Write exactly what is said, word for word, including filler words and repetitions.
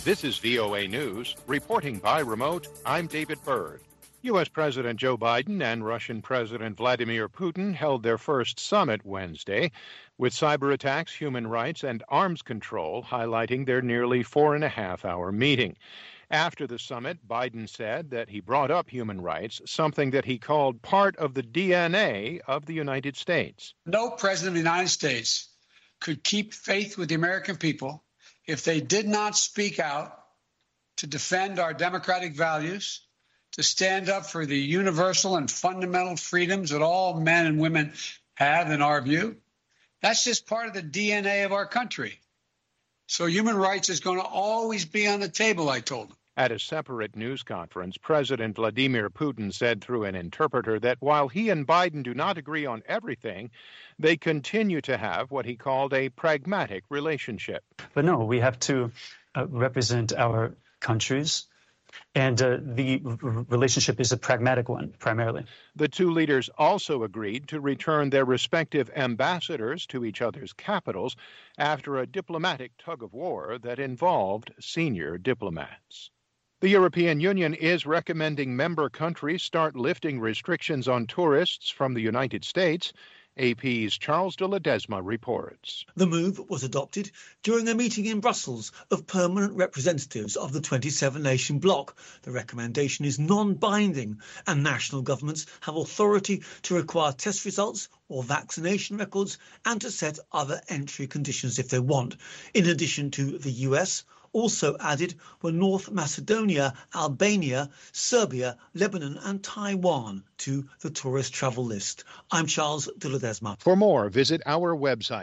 This is V O A News. Reporting by remote, I'm David Byrd. U S. President Joe Biden and Russian President Vladimir Putin held their first summit Wednesday, with cyber attacks, human rights, and arms control highlighting their nearly four and a half hour meeting. After the summit, Biden said that he brought up human rights, something that he called part of the D N A of the United States. No president of the United States could keep faith with the American people if they did not speak out to defend our democratic values, to stand up for the universal and fundamental freedoms that all men and women have, in our view. That's just part of the D N A of our country. So human rights is going to always be on the table, I told him. At a separate news conference, President Vladimir Putin said through an interpreter that while he and Biden do not agree on everything, they continue to have what he called a pragmatic relationship. But no, we have to uh, represent our countries. And uh, the r- relationship is a pragmatic one, primarily. The two leaders also agreed to return their respective ambassadors to each other's capitals after a diplomatic tug-of-war that involved senior diplomats. The European Union is recommending member countries start lifting restrictions on tourists from the United States. A P's Charles de Ledesma reports. The move was adopted during a meeting in Brussels of permanent representatives of the twenty-seven nation bloc. The recommendation is non-binding, and national governments have authority to require test results or vaccination records and to set other entry conditions if they want. In addition to the U S, also added were North Macedonia, Albania, Serbia, Lebanon and Taiwan to the tourist travel list. I'm Charles de Ledesma. For more, visit our website.